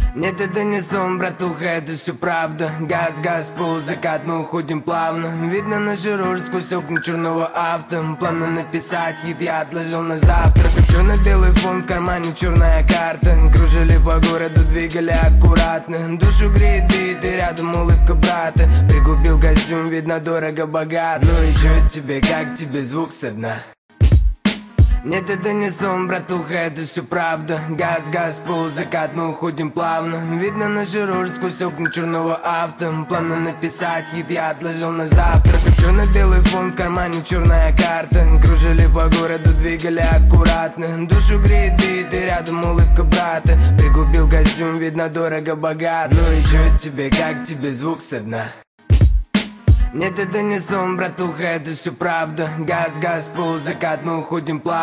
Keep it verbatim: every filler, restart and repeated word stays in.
Нет, это не сон, братуха, это все правда. Газ, газ, пол, закат, мы уходим плавно. Видно нашу рожь сквозь окна черного авто. Планы написать хит я отложил на завтра. Черно-белый фон, в кармане черная карта. Кружили по городу, двигали аккуратно. Душу греет бит, и рядом улыбка брата. Пригубил костюм, видно дорого, богат. Ну и чё тебе, как тебе звук со дна? Нет, это не сон, братуха, это все правда. Газ, газ, пол, закат, мы уходим плавно. Видно нашу рожь сквозь окна черного авто. Планы написать хит я отложил на завтра. Черно-белый фон, в кармане черная карта. Кружили по городу, двигали аккуратно. Душу греет бит, и рядом улыбка брата. Пригубил костюм, видно дорого, богат. Ну и чё тебе, как тебе звук со дна? Нет, это не сон, братуха, это все правда. Газ, газ, пол, закат, мы уходим плавно.